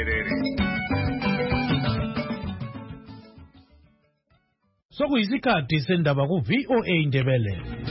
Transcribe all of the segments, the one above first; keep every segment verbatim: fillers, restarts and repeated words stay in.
Sokuyisikhathi sendaba ku V O A Indebele.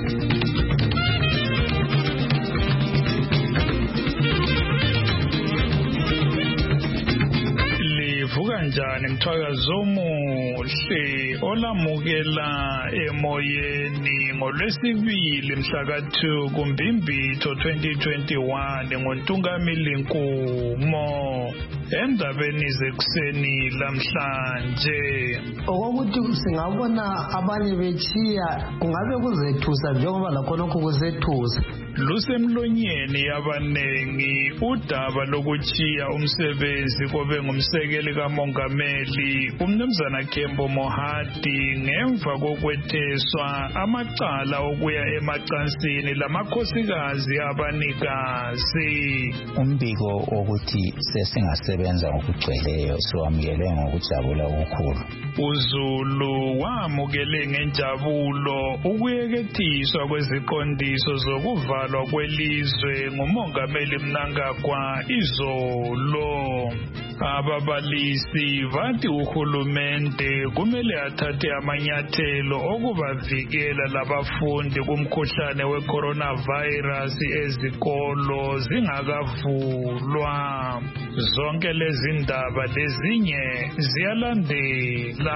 Livuka njani mthwakazo omuhle olamukela emoyeni ngolwesibili mhla ka two kuMbimbithi twenty twenty-one ngoNtungamili Nkumo. Endabeni zekuseni lamhlanje okokuthi singabona abanye bechiya kungabe kuzethusa njengoba lakhonokho kuzethusa lusemlonyeni yabanengi udaba lokuchiya umsebenzi kobe ngumsekeli kamongameli umnumzana Kembo Mohadi ngemva kokwetheswa amacala okuya emacansini lamakhosikazi abanikazi. Umbiko wokuthi sesingasebenza ngokugcweleyo siwamukele ngokujabula okukhulu. uZulu wamukele ngenjabulo ukuyekethiswa kweziqondiso zokuvalwa kwelizwe ngumongameli Mnangagwa izolo. Ababalisi bathi uhulumende kumele athathe amanyathelo okubavikela labafundi kumkhuhlane we-coronavirus ezikolo zingakavulwa. Zonke lezi ndaba lezinye ziyalandela.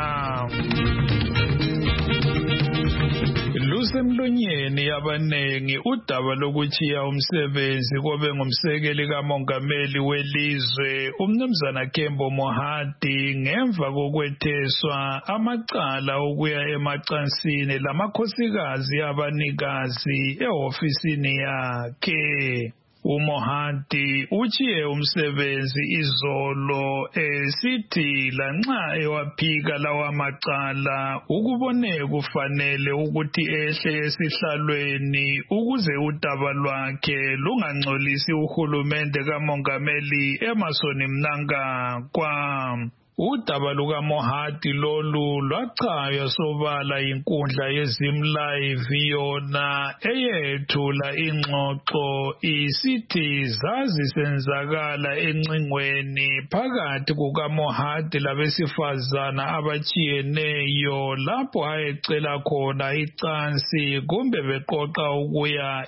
Lusemlonyeni yabanengi udaba lokuchiya umsebenzi kobe ngumsekeli kamongameli welizwe umnumzana Kembo Mohadi ngemva kokwetheswa amacala okuya emacansini lamakhosikazi abanikazi ehofisini yakhe. uMohadi uchiye umsebenzi izolo esithi lanxa ewaphika lawa macala ukubone kufanele ukuthi ehle esihlalweni ukuze udaba lwakhe lungangcolisi uhulumende kamongameli Emmerson Mnangagwa. Udaba lukaMohadi lolu lwachaywa sobala inkundla yeZimlive yona eyethula ingxoxo isithi zazisenzakala encingweni phakathi kukaMohadi labesifazana abachiyeneyo lapho ayecela khona icansi kumbe beqoqa ukuya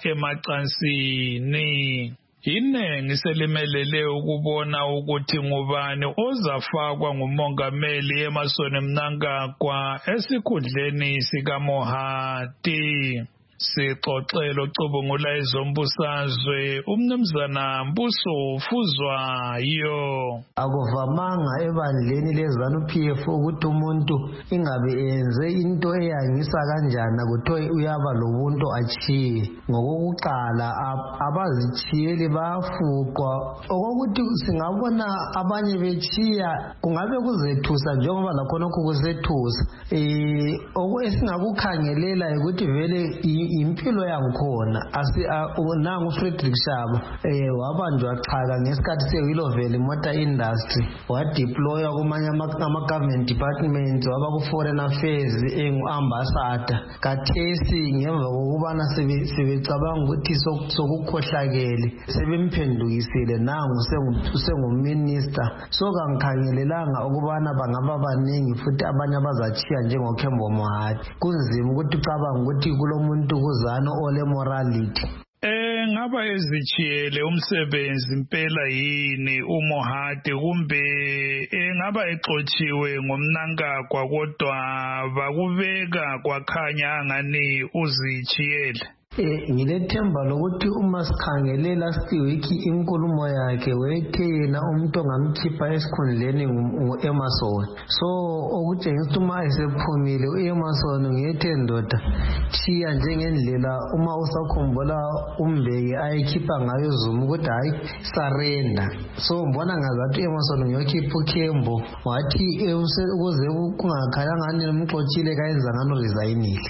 emacansini. Inengi selimelele ukubona ukuthi ngubani ozafakwa ngumongameli Emmerson Mnangagwa esikhundleni sikaMohadi. Sixoxelo cubungula ezombusazwe umnumzana Mbuso Fuzwayo. Akuvamanga ebandleni leZANU-P F ukuthi umuntu ingabe enze into eyangisa kanjani kuthiwe uyaba lobuntu achiye. Ngokokuqala abazichiyeli bayafuqwa. Okokuthi singabona abanye bechiya kungabe kuzethusa njengoba lakhonokho kuzethusa. Eh esingakukhangelela ukuthi vele impilo yangikhona asi nangu Frederick Shaba eh wabanjwa chaka ngesikhathi seWillow Valley Motor Industry wadeploywa kumanye ama government departments waba ku foreign affairs engu ambassador kathesi ngemva kokubana sebecabanga ukuthi sokukhohlakele sebemphendukisile nangu senguminister so kangikhangelelanga ukubana bangaba baningi futhi abanye abazachiya njengokembo Mohadi kunzima ukuthi ucabanga ukuthi kulomuntu kuzana ole morality. Eh ngaba ezichiyele umsebenzi impela yini uMohadi kumbe engaba exotshiwe ngomNangagwa kodwa bakubeka kwakhanya angani uzichiyele. Eh ngilethemba lokuthi uma sikhangele last week inkulumo yakhe wethe yena umuntu ongamkhipha esikhundleni nguEmmerson. So okutshengisa uma esephumile uEmmerson ngethe ndoda chiya njengendlela uma usakhumbula umbeki ayikhipha ngayo Zuma ukuthi hayi surrender. So mbona ngazathi uEmmerson ngiyokhipha uKembo wathi ukuze kungakhaya ngani nomxoxile kayenza ngano resignile.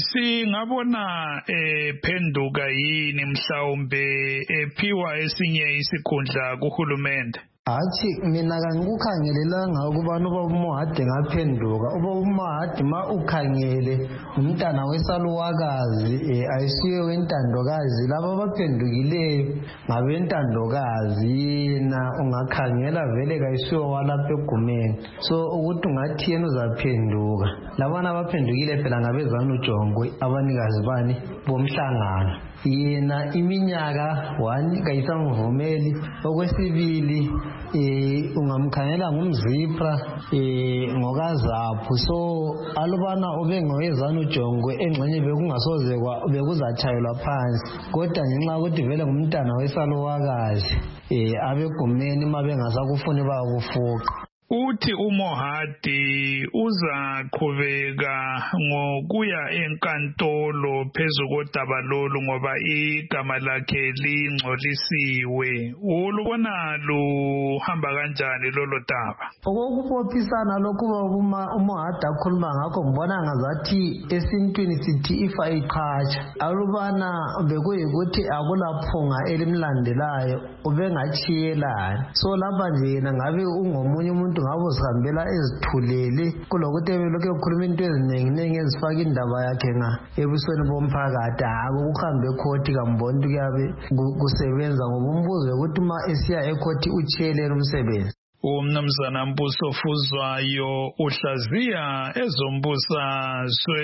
Singabona ephenduka yini mhlawumbe ephiwa esinye isikhundla kuhulumende. Hathi mina kangikukhangelelanga ukubana ubaba uMohade ngaphenduka. Ubaba uMohade ma ukhangele umntana wesaluwakazi ayisiwe wentandokazi, laba abaphendukileyo ngabentandokazi, yena ungakhangela vele kayisiwe walapha egumeni. So ukuthi ungathi yena uzaphenduka. Labana abaphendukile phela ngabezana uJongwe abanikazi bani bomhlangano. Yena iminyaka one kayisamvumeli. Okwesibili eh ungamkhangela ngumzipra eh ngokazaphu. So alubana ube ngoyezana uJongwe engxenye bekungasoze bekuzachayelwa phansi, kodwa ngenxa ukuthi vele ngumntana wesaluwakazi eh abegumeni mabengasakufuni bakufuqa. Uthi uMohade uzaqhubeka ngokuya enkantolo phezu kodaba lolu ngoba igama lakhe lingcolisiwe. Ulubona luhamba kanjani lolo daba? Okukuphisana lokhu uMohade akhuluma ngakho ngibona ngazathi esintwini sithi ifa iqhatsha. Alubana bekuyikuthi akulaphunga elimlandelayo ubengachiyelana. So lapha nje yena ngabe ungomunye umuntu ngabo sihambela ezithulele kulokuthi belokhu ekhuluma into eziningi ezifaka indaba yakhe nga ebusweni bomphakathi. Akuhambe ekhoti kamboni kuyabe kusebenza ngoba umbuzo ukuthi uma esiya ekhoti uchiyelele umsebenzi. Umnumzana Mbuso Fuzwayo uhlaziya ezombusazwe.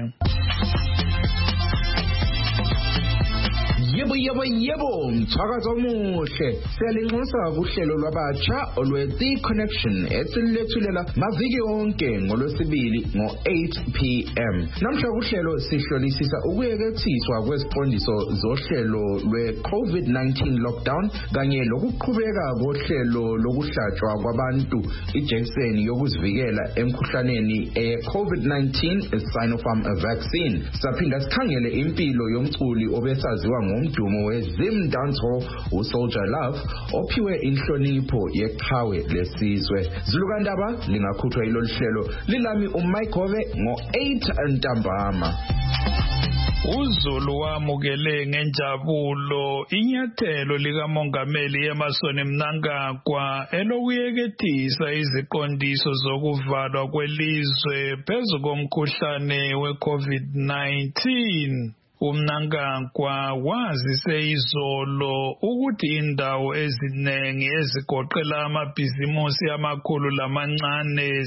Yebo yebo yebo mthakazo omuhle siyalinxusa kuhlelo lwabatsha olwe-The Connection esilethulela maviki onke ngolwesibili ngo eight p m Namhla kuhlelo sihlolisisa ukuyekethiswa kweziqondiso zohlelo lwe-COVID nineteen lockdown kanye lokuqhubeka kohlelo lokuhlatshwa kwabantu ijekiseni yokuzivikela emkhuhlaneni e-COVID nineteen Sinopharm vaccine. Saphinda sikhangele impilo yomculi obesaziwa ngo umdumo weZim Dancehall uSoldier Love ophiwe inhlonipho yeqhawe lesizwe. Zulukandaba lingakhuthwa ilolu hlelo lilami uMike Hove ngo eight ntambama. Uzulu wamukele ngenjabulo inyathelo likamongameli Emmerson Mnangagwa elokuyekethisa iziqondiso zokuvalwa kwelizwe phezu komkhuhlane we-COVID nineteen. uMnangagwa wazise izolo ukuthi indawo eziningi ezigoqela amabhizimusi amakhulu lamancane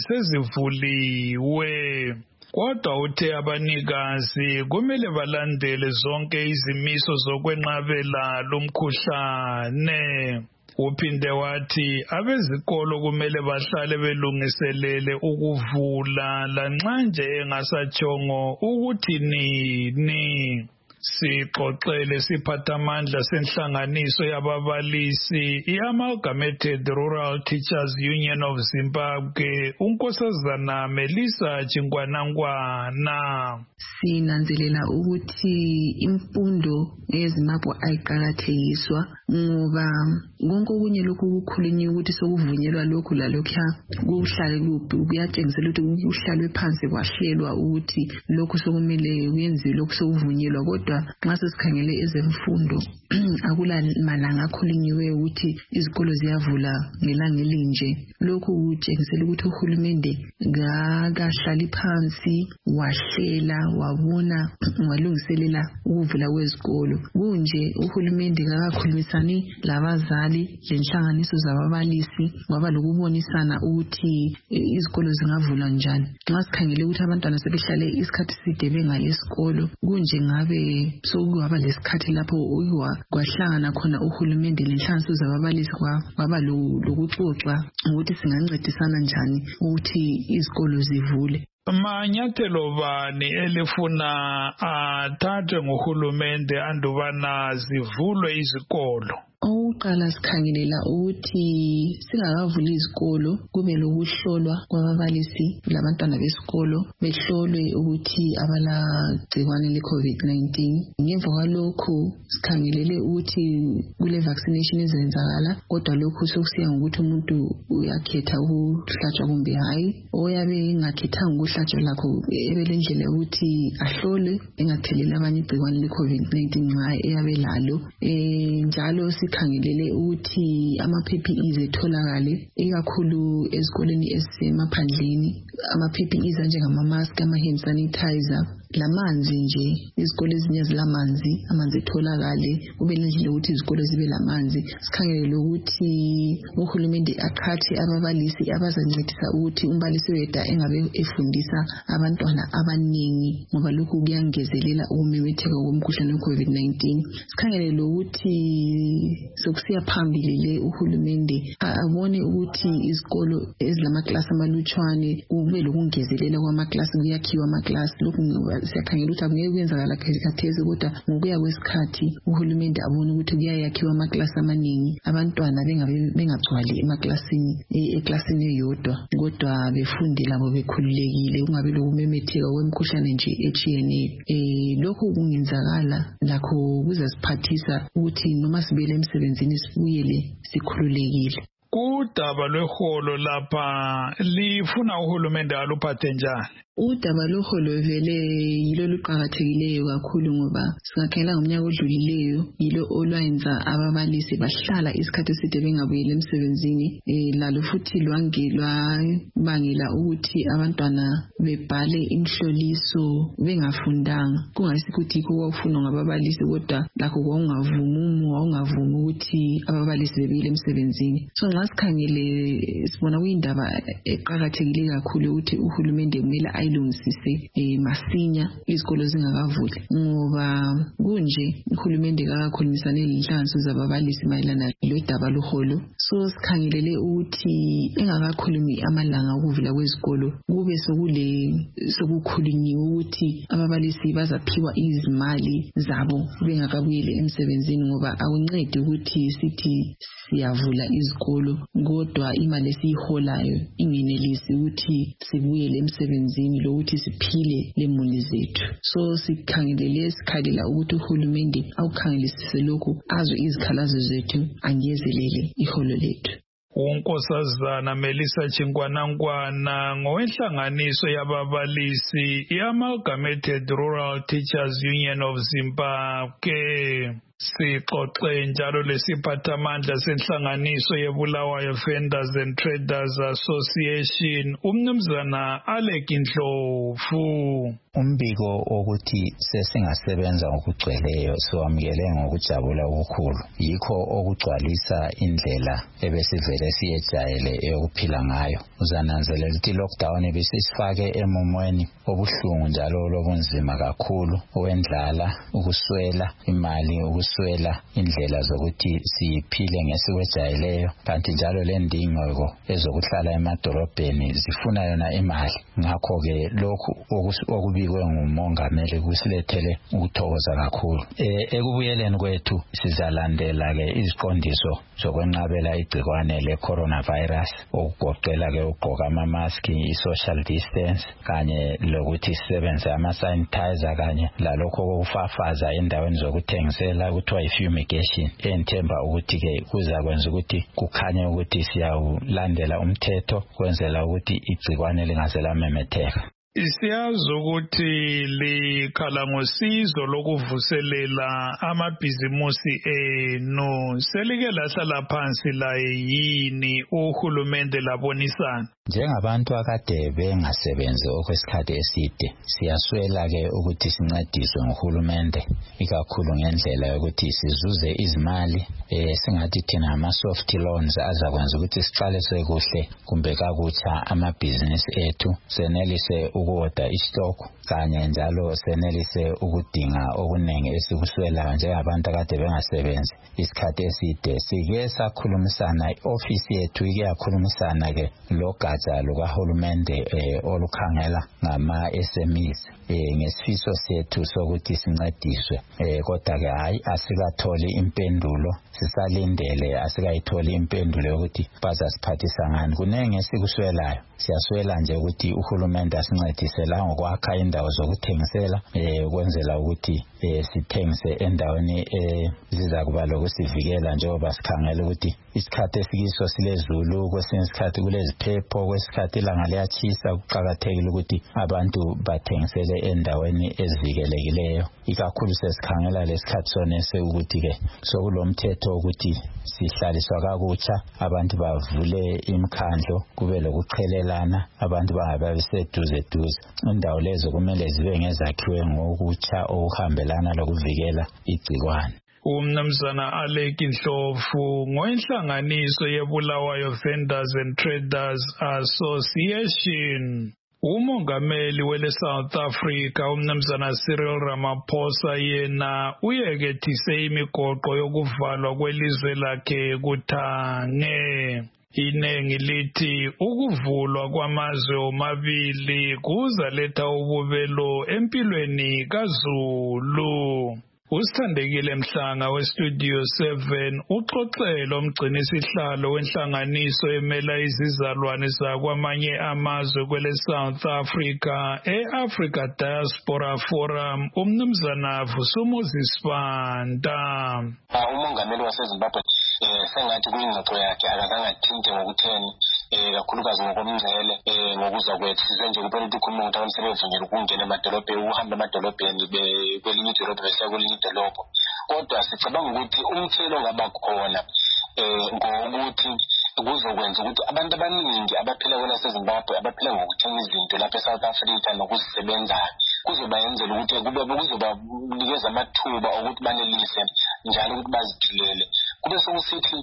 sezivuliwe. Kodwa uthe abanikazi kumele balandele zonke izimiso zokwenqabela lumkhuhlane. Uphinde wathi abezikolo kumele bahlale belungiselele ukuvula lanxa nje engasatshongo ukuthi nini. Sixoxele siphathamandla senhlanganiso yababalisi i-Amalgamated Rural Teachers Union of Zimbabwe uNkosazana Melissa Chingwanangwana. Sinanzelela ukuthi imfundo eZimbabwe ayiqakathekiswa ngoba konke okunye lokhu kukhulunywa ukuthi sokuvunyelwa lokhu lalokhu kuhlale kuyatshengisela ukuthi kuhlalwe phansi kwahlelwa ukuthi lokhu sokumele kuyenziwe lokhu sokuvunyelwa, kodwa nxa sesikhangele ezemfundo akula malanga akhulunyiweyo ukuthi izikolo ziyavula ngelanga elinje. Lokhu kutshengisela ukuthi uhulumende akahlali phansi wahlela wabona walungiselela ukuvula kwezikolo. Kunje uhulumende akakhulumisani labazali lenhlanganiso zababalisi kwaba lokubonisana ukuthi izikolo zingavula njani. Nxa sikhangele ukuthi abantwana sebehlale isikhathi side bengayi esikolo, kunje ngabe sokungaba lesikhathi lapho kwahlangana khona uhulumende lenhlanganiso zababalisi kwaba lokuxoxa ukuthi singancedisana njani ukuthi izikolo zivule. Manyathelo bani elifuna athathwe nguhulumende andubana zivulwe izikolo? Oqala sikhangelela ukuthi singakavuli izikolo kube lokuhlolwa kwababalisi labantwana besikolo behlolwe ukuthi abala gcikwane le-COVID nineteen. Ngemva kwalokho sikhangelele ukuthi kule vaccination ezenzakala, kodwa lokhu sokusiya ngokuthi umuntu uyakhetha ukuhlatshwa kumbe hayi. Oyabe engakhethanga ukuhlatshwa lakho ebelendlela yokuthi ahlole engatheleli abanye igcikwane le-COVID nineteen nxa eyabe lalo. Eh njalo sikhangele sikhangelele ukuthi ama-P P Es etholakale ikakhulu ezikoleni ezisemaphandleni, ama-P P Es anjengama-mask, ama-hand sanitizer, lamanzi nje, izikole ezinye zilamanzi, amanzi etholakale, kube nendlela ukuthi izikole zibe lamanzi. Sikhangelele ukuthi uhulumende akhathi ababalisi abazancedisa ukuthi umbalisi weda engabe efundisa abantwana abaningi, ngoba lokhu kuyangezelela ukumemetheka komkhuhlane we-COVID nineteen. Sikhangelele ukuthi sokusiya phambili le uhulumende abone ukuthi izikolo ezilamaklasi amalutshwane kube lokungezelela kwamaklasi, kuyakhiwa amaklasi. Lokhu siyakhangela ukuthi akungeke kwenzakala khathesi, kodwa ngokuya kwesikhathi uhulumende abone ukuthi kuyayakhiwa amaklasi amaningi, abantwana bengagcwali emaklasini eklasini eyodwa, kodwa befunde labo bekhululekile, kungabe lokumemetheka kwemikhuhlane nje etshiyeneyo. Eh lokhu kungenzakala lakho kuzasiphathisa ukuthi noma sibele emsebenzini sibuyele sikhululekile. Kudaba lweholo lapha lifuna uhulumende aluphathe njani? Udaba loholo vele yilo luqhakathekileyo kakhulu, ngoba singakhela ngomnyaka odlulileyo yilo olwenza ababalisi bahlala isikhathi eside bengabuyeli emsebenzini. Eh lalo futhi lwangelwa bangela ukuthi abantwana bebhale imhloliso bengafundanga, kungasikuthi kuwafunwa ngababalisi, kodwa lakho kwangavumi kwangavumi ukuthi ababalisi bebuyele emsebenzini. So nxa sikhangele sibona kuyindaba eqhakathekile kakhulu ukuthi uhulumende kumele ayilungisise eh masinya izikolo zingakavuli, ngoba kunje uhulumende akakhulumisane lenhlanganiso zababalisi mayelana lodaba loholo. So sikhangelele ukuthi engakakhulumi amalanga okuvula kwezikolo kube sokule sokukhulunyiwe ukuthi ababalisi bazaphiwa izimali zabo bengakabuyeli emsebenzini, ngoba akuncedi ukuthi sithi siyavula izikolo kodwa imali esiyiholayo ingenelisi ukuthi sibuyele emsebenzini lokuthi siphile lemuli zethu. So sikhangelele sikhalela ukuthi uhulumende awukhangelisise lokhu, azwe izikhalazo zethu, angezelele iholo lethu. Unkosazana Melissa Chingwanangwana ngowenhlanganiso yababalisi i-Amalgamated Rural Teachers Union of Zimbabwe. Sixoxe njalo lesiphathamandla senhlanganiso yeBulawayo Vendors and Traders Association, umnumzana Alec Ndlovu. Umbiko wokuthi sesingasebenza ngokugcweleyo siwamukele ngokujabula okukhulu, yikho okugcwalisa indlela ebesivele siyejayele eyokuphila ngayo. Uzananzelela ukuthi lockdown ebesisifake emumweni obuhlungu njalo lobunzima kakhulu, owendlala, ukuswela imali, ukuswela indlela zokuthi siphile ngesikwejayeleyo, kanti njalo lendingeko ezokuhlala emadolobheni zifuna yona imali. Ngakho-ke lokhu okubi ngumongameli kusilethele ukuthokoza kakhulu. Eh ekubuyeleni kwethu sizalandela ke iziqondiso zokwenqabela igcikwane le coronavirus, okugoqela ke ugqoka ama mask, i-social distance, kanye lokuthi sisebenze ama sanitizer, kanye lalokho okufafaza endaweni zokuthengisela kuthiwa i-fumigation. Enthemba ukuthi ke kuzakwenza ukuthi kukhanye ukuthi siyawulandela umthetho kwenzela ukuthi igcikwane lingaze lamemetheka. Siyazi ukuthi likhala ngosizo lokuvuselela amabhizimusi enu. Selike lahlala phansi la yini uhulumende labonisana? Njengabantu akade bengasebenzi okwesikhathi eside, siyaswela ke ukuthi sincediswe nguhulumende, ikakhulu ngendlela yokuthi sizuze izimali eh singathi thina ama soft loans azakwenza ukuthi siqale sekuhle kumbe kakutsha amabhizinisi ethu, senelise ukuoda istock, kanye njalo senelise ukudinga okunenge esikuswela njengabantu akade bengasebenzi isikhathi eside. Sike sakhulumisana, i-office yethu ike yakhulumisana ke logatsha lukahulumende eh olukhangela ngama S M Es eh ngesifiso sethu sokuthi sincediswe, eh kodwa ke hayi asikatholi impendulo, sisalindele asikayitholi impendulo yokuthi bazasiphathisa ngani. Kunenge sikuswelayo, siyaswela nje ukuthi uhulumende asincede siyancedisela ngokwakha indawo zokuthengisela eh ukwenzela ukuthi eh sithengise endaweni eziza kuba lokusivikela njengoba sikhangela ukuthi isikhathi esikiso silezulu, kwesinye isikhathi kuleziphepho, kwesikhathi ilanga liyachisa. Kuqakathekile ukuthi abantu bathengisele endaweni ezivikelekileyo, ikakhulu sesikhangela lesikhathi sonese ukuthi ke sokulomthetho ukuthi sihlaliswa kakutsha, abantu bavule imikhandlo, kube lokuqhelelana, abantu bangabe beseduze duze. Indawo lezo kumele zibe ngezakhiwe ngokutsha okuhambelana lokuvikela igcikwane. Umnumzana Alec Ndlovu ngoinhlanganiso yeBulawayo Vendors and Traders Association. Umongameli wele South Africa umnumzana Cyril Ramaphosa yena uyekethise imigoqo yokuvalwa kwelizwe lakhe kuthange. Inengi lithi ukuvulwa kwamazwe omabili kuzaletha ububelo empilweni kaZulu. Usithandekile Mhlanga weStudio seven uxoxelo umgcinisihlalo wenhlanganiso emela izizalwane zakwamanye amazwe kwele South Africa e-Africa Diaspora Forum umnumzana Vusumuzi Sibanda. Umongameli waseZimbabwe sengathi kuyingxoxo yakhe akazange athinte ngokutheni kakhulukazi ngokomngcele ngokuza kwethu size nje kupolitiki umuntu awusebenza ukungena emadolobheni ukuhamba emadolobheni kwelinye idolobho bese kwelinye idolobho, kodwa sicabanga ukuthi umthelo ngaba khona ngokuthi kuzokwenza ukuthi abantu abaningi abaphila kwela seZimbabwe abaphila ngokuthenga izinto lapha eSouth Africa nokuzisebenzayo kuzobayenzela ukuthi kube kuzoba nikeza amathuba ukuthi banelise njalo ukuthi baziphilele. Kube sokusithi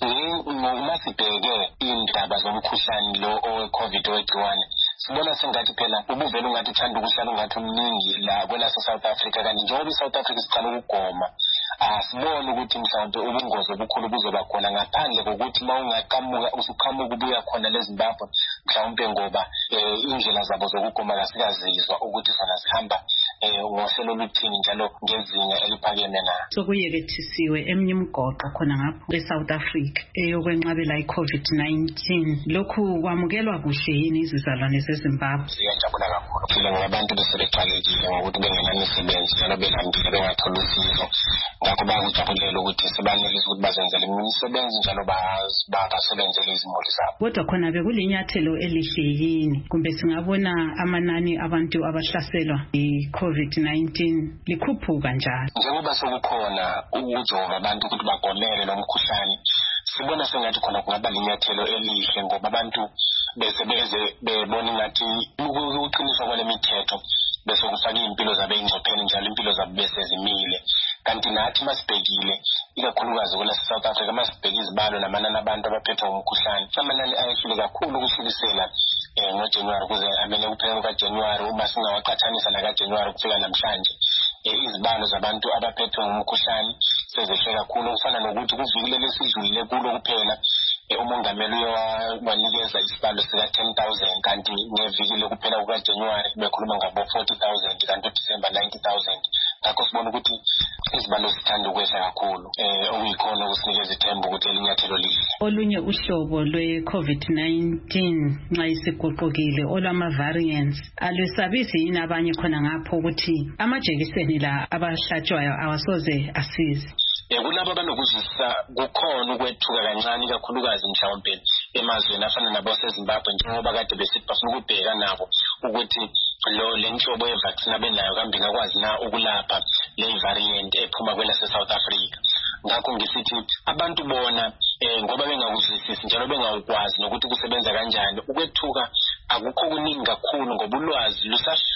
noma sibheke indaba zomkhuhlane lo owe-COVID wegciwane sibona sengathi phela ubuvela ungathi uthanda ukuhlala ungathi umningi la kwela South Africa, kanti njengoba iSouth Africa siqala ukugoma asibone ukuthi mhlawumbe ubungozi obukhulu buzoba khona ngaphandle kokuthi uma ungaqhamuka usuqhamuka ubuya khona leZimbabwe mhlawumbe ngoba indlela zabo zokugoma kasikazizwa ukuthi zona zihamba ngohlelo oluthini njalo ngezinga eliphakeme na. Sokuyekethisiwe eminye imigoqo khona ngapho eSouth Africa eyokwenqabela iCovid nineteen. Lokhu kwamukelwa kuhle yini izizalwane zeZimbabwe? Siyajabula kakhulu phela ngabantu besebeqalekile ngokuthi bengenamisebenzi njalo behambile bengatholi usizo. Ngakho bayakujabulela ukuthi sibanelise ukuthi bazenzele imisebenzi njalo basebenzele izimuli zabo. Kodwa khona bekulinyathelo elihle yini kumbe singabona amanani abantu abahlaselwa i-COVID nineteen likhuphuka njalo? Njengoba sokukhona ukujova abantu ukuthi bagomele lo mkhuhlane sibona sengathi khona kungaba linyathelo elihle ngoba abantu bese beze bebona ngathi ukuqiniswa kwale mithetho bese kufaka impilo zabo engcopheni njalo impilo zabo bese zimile. Kanti nathi masibhekile ikakhulukazi kwela South Africa masibheka izibalo namanani abantu abaphethwe ngumkhuhlane amanani ayehlule kakhulu ukuhlulisela ngoJanuary kuze amele kuphela kaJanuary uma singawaqhathanisa nakaJanuary kufika namhlanje izibalo zabantu abaphethwe ngumkhuhlane sezehle kakhulu kufana nokuthi kuvikile lesidlulile kulo kuphela umongameli wanikeza isibalo sika ten thousand kanti ngevikile kuphela kukaJanuary bekhuluma ngabo forty thousand kanti uDecember ninety thousand. Ngakho sibona ukuthi izibalo zithanda ukwehla kakhulu okuyikhona ukusinikeza ithemba ukuthi elinyathelo lihle. Olunye uhlobo lwe-COVID nineteen nxa isiguqukile olwama-variants alwesabisi yini abanye khona ngapho ukuthi amajekiseni la abahlatshwayo awasoze asize? Kulabo abanokuzwisisa kukhona ukwethuka kancane kakhulukazi mhlawumbe emazweni afana nabo seZimbabwe njengoba kade besithi bafuna ukubheka nabo ukuthi lo lenhlobo yevaccine abenayo kambe ngakwazi na ukulapha le variant ephuma kwela South Africa. Ngakho ngisithi abantu bona ngoba bengakuzwisisi njalo bengakwazi nokuthi kusebenza kanjani ukwethuka akukho kuningi kakhulu ngoba ulwazi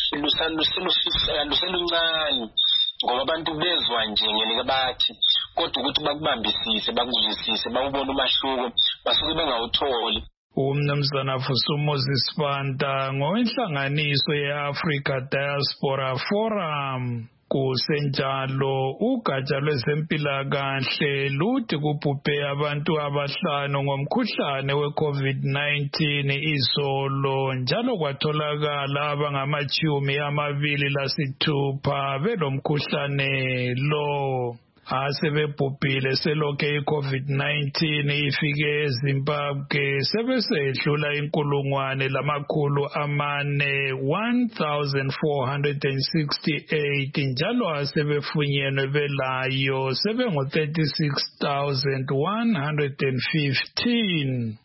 luseluncane ngoba abantu bezwa nje ngelike bathi kodwa ukuthi bakubambisise bakuzwisise bakubona umahluko basuke bengawutholi. Umnumzana Vusumuzi Sibanda ngoinhlanganiso ye-Africa Diaspora Forum. Kusenjalo ugatsha lwezempilakahle luthi kubhubhe abantu abahlanu ngomkhuhlane we-COVID nineteen izolo njalo kwatholakala abangamachumi amabili lasithupha belomkhuhlane lo. asebebhubhile selokhe i-COVID nineteen ifike eZimbabwe sebesedlula inkulungwane lamakhulu amane one thousand four hundred sixty-eight njalo asebefunyenwe belayo sebengo thirty-six thousand one hundred fifteen.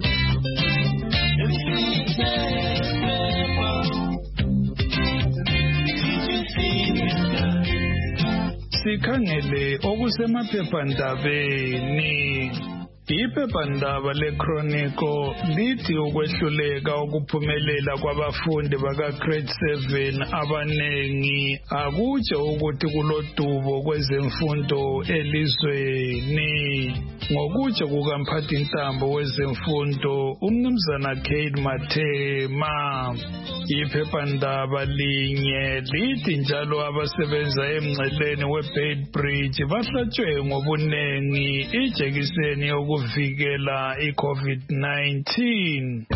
Sikhangele okusemaphephandabeni. Iphephandaba leChronicle lithi ukwehluleka ukuphumelela kwabafundi baka-grade seven abanengi akutsho ukuthi kulodubo kwezemfundo elizweni. Ngokutsho kukamphathintambo wezemfundo umnumzana Kate Mathema. Iphephandaba linye lithi njalo abasebenza emngceleni weBeitbridge bahlatshwe ngobunengi ijekiseni yokuvikela i-COVID nineteen.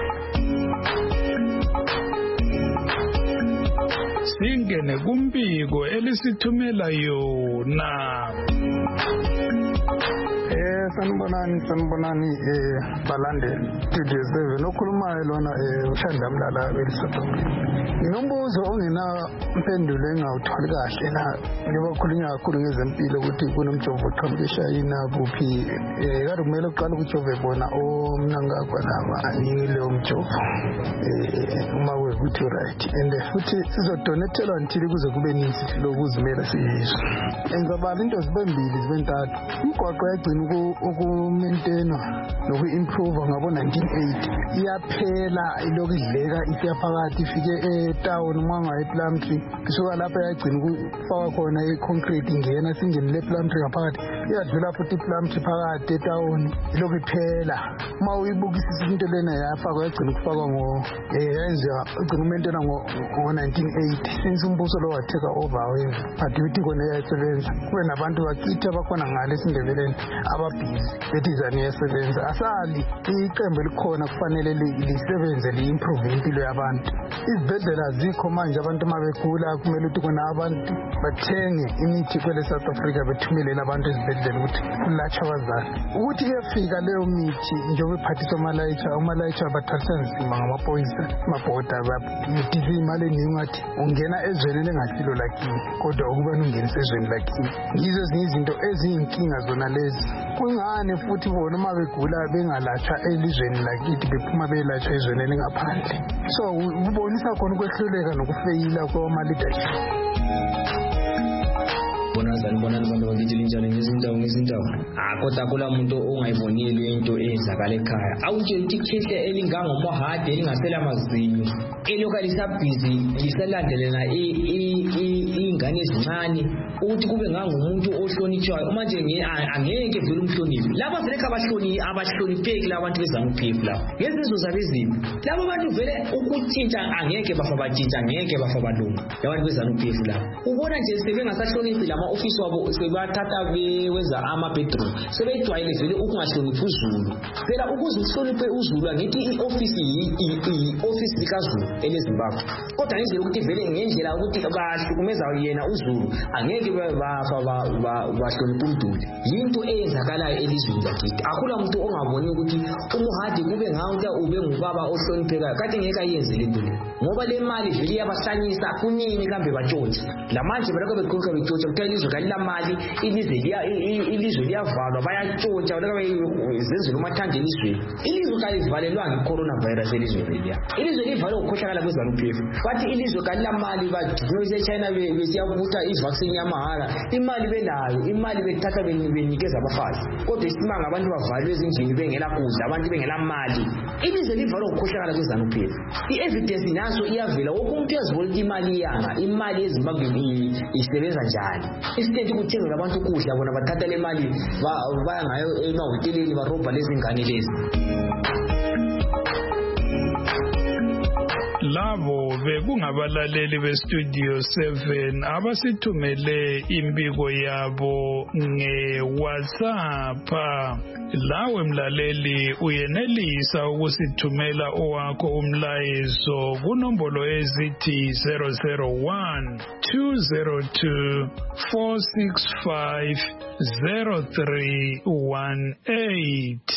Singene kumbiko elisithumela yona. Eh sanibonani sanibonani eh balandeli studio seven okhulumayo lona eh uShandamlala welisathu. Inombuzo ongena impendulo engawutholi kahle la ngibakhulunywa kakhulu ngezempilo ukuthi kunomjovo othombe eShayina kuphi eh kade kumele uqala ukujove bona omnangagwa laba anyile umjovo eh uma wekuthi right and futhi sizodonethelwa until kuze kube ninzi lokuzimela siyizwe. Engizabala into zibembili zibentathu. Umgwaqo yagcina uku-maintainwa noku-improve ngabo nineteen eighty iyaphela ilokhu idleka isiya phakathi ifike etown uma ePlumtree kusuka lapha yagcina ukufaka khona i-concrete ingena singene lePlumtree ngaphakathi iyadlula futhi iPlumtree phakathi etown ilokhu iphela. Uma uyibukisisa into lena yafakwa yagcina ukufakwa ngo yenziwa ugcina umaintainwa ngo nineteen eighty since umbuso lo watheka over wenza but uthi kona iyasebenza kube nabantu bakithi abakhona ngale esindebeleni ababhizi bethi zani yasebenza asali iqembu elikhona kufanele lisebenze li-improve impilo yabantu. Izibhedlela zikho manje abantu uma begula kumele ukuthi kona abantu bathenge imithi kwele South Africa bethumelele abantu ezibhedlela ukuthi kulatshwa abazali ukuthi kuyafika leyo mithi njengoba iphathisa umalayitsha umalayitsha bathatha nzima ngamaphoyisa amabhoda baphithi imali eningi ngathi ungena ezweni elingasilo lakini kodwa ukuba ungenisa ezweni lakini. Yizo ezinye izinto eziyinkinga zona lezi. Kungani futhi bona uma begula bengalatshwa elizweni lakithi bephuma belatshwa ezweni elingaphandle. So ubonisa khona ukwehluleka nokufeyila kwama leadership. Bonazani bonani abantu bakithi njalo ngezindawo ngezindawo akodwa kula muntu ongayibonile into eyenzakala ekhaya awutshe ikhehle elingangomohade elingasela amazinyo elokalisa busy lisalandelela ingane ezincane ukuthi kube ngangumuntu ohlonitshwayo manje angeke vele umhloniphi laba vele abahloni abahlonipheki labantu bezanguphephi laba ngezizwe zabezimo laba bantu vele ukuthinta angeke bafa bathinta angeke bafa balunga labantu bezanguphephi laba ubona nje sebengasahloniphi lama office wabo sebathatha bewenza ama bedroom sebejwayele vele ukungahloniphi uZulu phela ukuze uhloniphe uZulu angithi ioffice i office likaZulu eleZimbabwe kodwa nje ukuthi vele ngendlela ukuthi bahlukumeza yena uZulu angeke bafa bahlonipha uMduli yinto eyenzakalayo elizweni lakithi akula umuntu ongaboni ukuthi umuhadi kube ngawuka ube ngubaba ohloniphekayo kade ngeke ayenze lento le ngoba le mali vele yabahlanyisa kunini kambe batshontsha lamanje baloko bekhokha betshontsha kuthela izwe kalamali ilizwe liya ilizwe liyavalwa bayatshontsha baloko bezenzela umathanda elizweni ilizwe kalivalelwa ngeCoronavirus elizweni liya ilizwe livalwe ukukhohlakala kweZANU-P F bathi ilizwe kalamali bathi eChina besiyabutha ivaccine yamahhala imali belayo imali bethatha benikeza abafazi kodwa isimanga abantu bavalwe ezindlini bengela kudla abantu bengela mali ilizwe livalwe ukukhohlakala kweZANU-P F i-evidence naso iyavela wonke umuntu yazibona ukuthi imali yanga imali eZimbabwe isebenza njani instead ukuthenga abantu ukudla bona bathatha le mali baya ngayo emahoteleni barobha lezi ngane lezi. labo bekungabalaleli bestudio seven abasithumele imbiko yabo nge-WhatsApp. Lawe mlaleli uyenelisa ukusithumela owakho umlayezo kunombolo ezithi zero zero one two zero two four six five zero three one eight.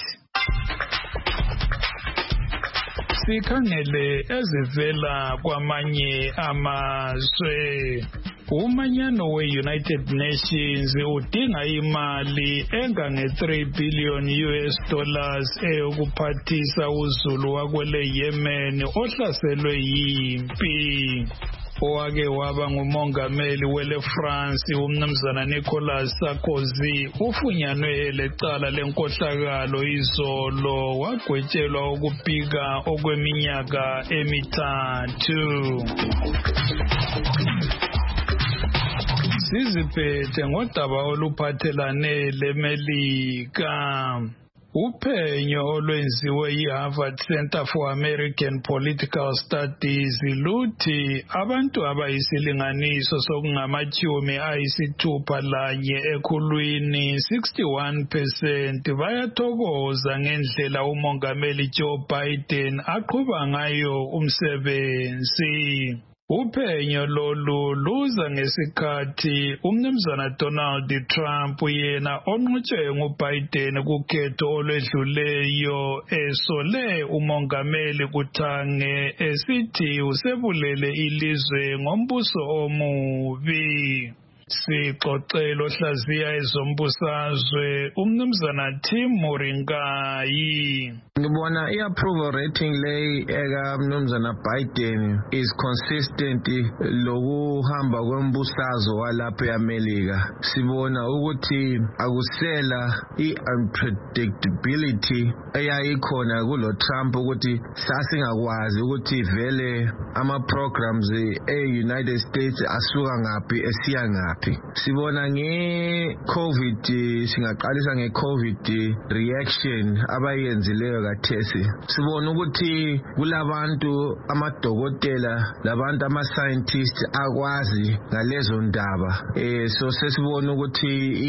Sikhangele ezivela kwamanye amazwe. Umanyano we-United Nations udinga imali engange three billion U S dollars eyokuphathisa uzulu wakwele Yemen ohlaselwe yimpi. Owake waba ngumongameli wele France umnumzana Nicolas Sarkozy ufunyanwe lecala lenkohlakalo izolo wagwetshelwa ukubika okweminyaka emithathu. Siziphethe ngodaba oluphathelane leMelika. Uphenyo olwenziwe yi-Harvard Center for American Political Studies luthi abantu abayisilinganiso sokungamatyumi ayisithupha lanye ekhulwini sixty-one percent bayathokoza ngendlela umongameli Joe Biden aqhuba ngayo umsebenzi. Uphenyo lolu luza ngesikhathi umnumzana Donald Trump yena onqotshwe nguBiden kukhetho olwedluleyo esole umongameli kuthange esithi usebulele ilizwe ngombuso omubi. Sixoxelo hlaziya ezombusazwe umnumzana Tim Moringayi. Ngibona i-approval rating lay eka mnumzana Biden is consistent lokuhamba kwembusazwe walapha eAmelika. Sibona ukuthi akusela i-unpredictability eyayikhona kulo Trump ukuthi sasingakwazi ukuthi vele ama-programs e-United States asuka ngaphi esiya ngaphi. Sibona nge-COVID, singaqalisa nge-COVID reaction abayenzileyo kathesi. Sibona ukuthi kulabantu amadokotela labantu ama-scientists akwazi ngalezo ndaba. Eh so sesibona ukuthi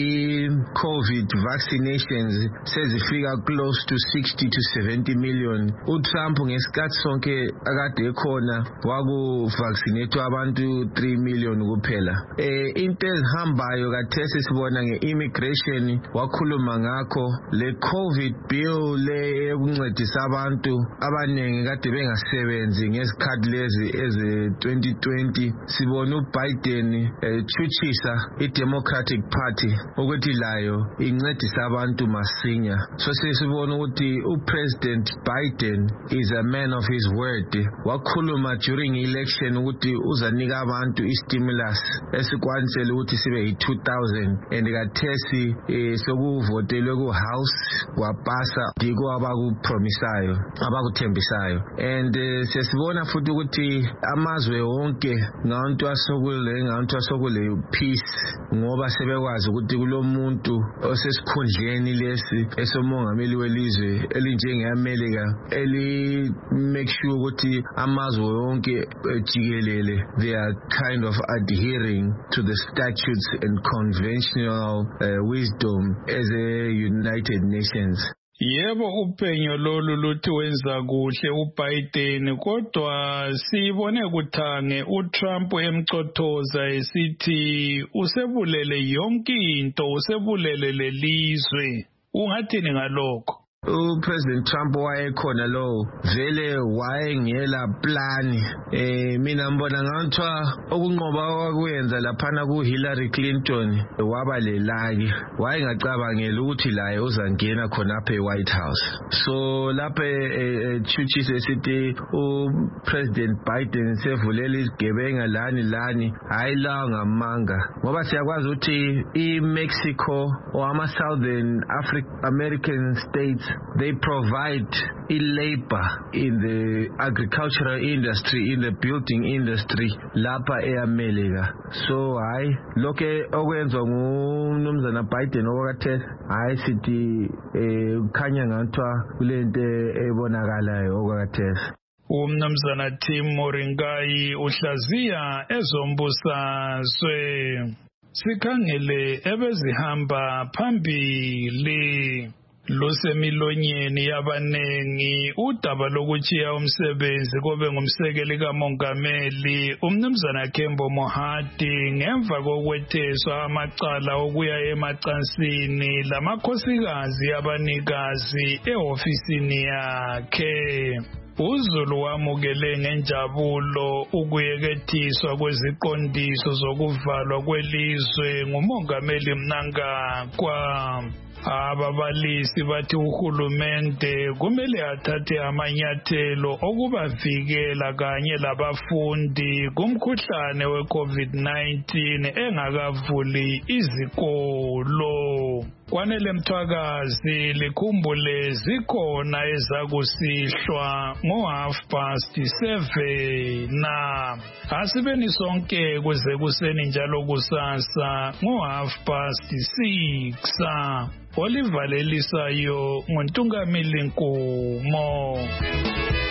i-COVID vaccinations sezifika close to sixty to seventy million. uTrump ngesikhathi sonke akade ekhona waku-vaccinate abantu three million kuphela. Eh into ezihambayo kathesi sibona nge-immigration wakhuluma ngakho le COVID bill le ukuncedisa abantu abaningi kade bengasebenzi ngesikhathi lezi eze twenty twenty. Sibona uBiden echutshisa i-Democratic Party ukuthi layo incedisa abantu masinya. So sesibona ukuthi uPresident Biden is a man of his word. Wakhuluma during election ukuthi uzanika abantu i-stimulus esikwanisele ukuthi sibe yi-two thousand and kathesi eh, sokuvotelwe ku-house kwapasa diko abakupromisayo abakuthembisayo. And uh, sesibona futhi ukuthi amazwe wonke ngabantu asokule ngabantu asokule peace ngoba sebekwazi ukuthi kulomuntu osesikhundleni lesi esomongameli welizwe elinjengeAmelika eli make sure ukuthi amazwe wonke jikelele they are kind of adhering to the statutes and conventional uh, wisdom as a United Nations. Yebo, uphenyo lolu luthi wenza kuhle uBiden, kodwa sibone kuthange uTrump emcothoza esithi usebulele yonke into, usebulele lelizwe. Ungathini ngalokho? uPresident Trump wayekhona lo vele wayengela plan eh mina ngibona ngathi okunqoba kwakuyenza laphana ku Hillary Clinton waba lelaki wayengacabangela ukuthi laye uzangena khona apha eWhite House. So lapha echuchise sithi uPresident Biden sevulela izigebenga lani lani hayi la ngamanga ngoba siyakwazi ukuthi iMexico or ama Southern African American states they provide labor in the agricultural industry, in the building industry lapha eAmelika. So hayi lokho okwenza ngumnumzana Biden okathe hayi sithi eh khanya ngathwa kulento ebonakalayo okathe. umnumzana Tim Moringai uhlaziya ezombusazwe. Sikhangele ebezihamba phambili lusemilonyeni yabanengi udaba lokuchiya umsebenzi kobe ngumsekeli kamongameli umnumzana Kembo Mohadi ngemva kokwetheswa amacala okuya emacansini lamakhosikazi abanikazi ehofisini yakhe. uZulu wamukele ngenjabulo ukuyekethiswa kweziqondiso zokuvalwa kwelizwe ngumongameli Mnangagwa. Ababalisi bathi uhulumende kumele athathe amanyathelo okubavikela kanye labafundi kumkhuhlane we-COVID nineteen engakavuli izikolo. Kwanele Mthwakazi likhumbule zikhona ezakusihlwa ngo half past seven na asibeni sonke kuze kuseni njalo kusasa ngo half past six. Oliver Lelisayo nguNtungamili Nkumo.